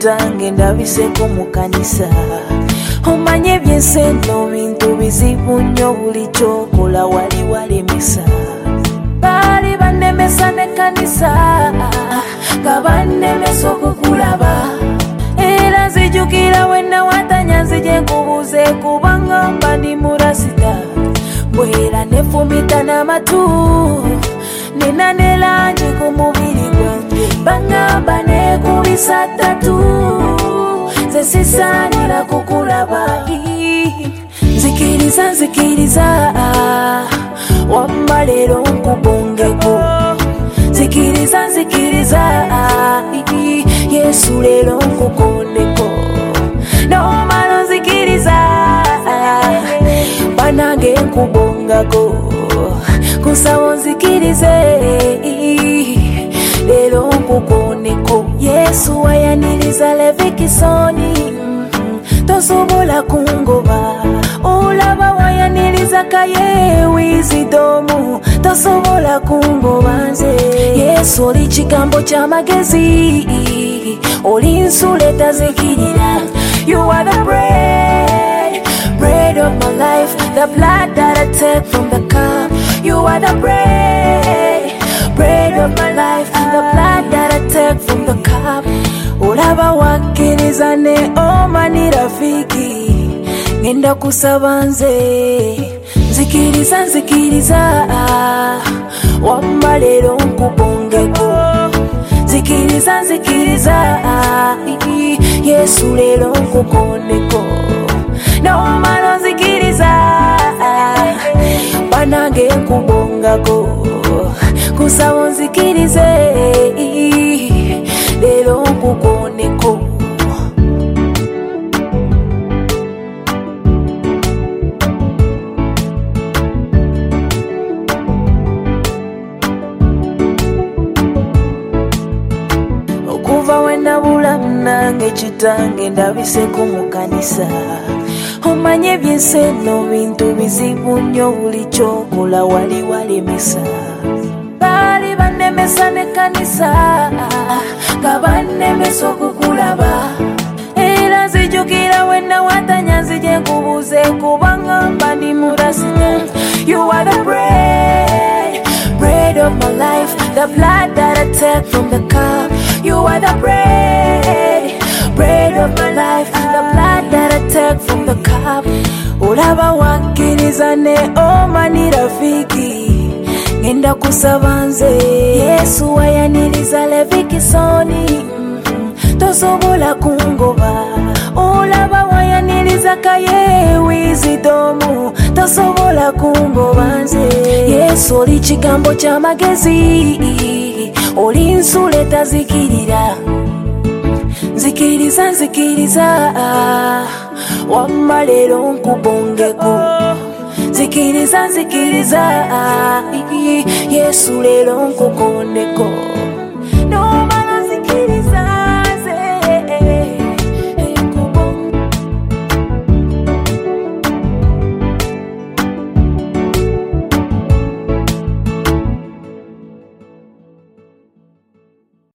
kitange ndabiseko mu kanisa. Omanye byenseno bintu bizibu nnyo buli kyokola wali walemesa. Baali bannemesa ne kanisa nga bannemesa okukulaba. Era nzijukira wennawatanya nzije nkubuuze kubanga mba ndi murasita. Bwera nefumita n'amatu nina ne langi ku mubiri gwange. Bangamba nekubisa ttatu nze sisaanira kukulaba. Nzikiriza nzikiriza wamma leero nkubongeko. Nzikiriza nzikiriza Yesu leero nkukondeko. Nomala nzikiriza banange nkubongako. Kusawo nzikirize leero nkukondeko. Yesu wayaniriza Levikisoni tosobola kungoba. Olaba wayaniriza Kaye Wizidomu tosobola kungoba nze. Yesu oli kigambo ky'amagezi, oli nsula etazikirira. You are the bread of my life, the blood that I take from the cup. You are the bread of my life, the blood that I take from the cup. Olaba wakkiriza ne omani rafiki ngenda kusaba nze. Nzikiriza nzikiriza wamma leero nkubongeko. Nzikiriza nzikiriza Yesu leero nkukondeko. Nomala nzikiriza banange nkubongako. Kusawo nzikirize leero nkukondeko. Okuva wennabula munange kitange ndabiseko mu kanisa. Omanye byenseno bintu bizibu nnyo buli kyokola wali walemesa. Baali bannemesa ne kanisa nga bannemesa okukulaba. Era nzijukira wennawatanya nzije nkubuuze kubanga mba ndi murasita. You are the bread of my life, the blood that I take from the cup. You are the bread of my life, the blood that I take from the cup. Olaba wakkiriza ne omani rafiki ngenda kusaba nze. Yesu wayaniriza Levikisoni tosobola kungoba. Olaba wayaniriza Kaye Wizidomu tosobola kungoba nze. Yesu oli kigambo ky'amagezi, oli nsula etazikirira. Nzikiriza nzikiriza wamma leero nkubongeko. Nzikiriza nzikiriza Yesu leero nkukondeko.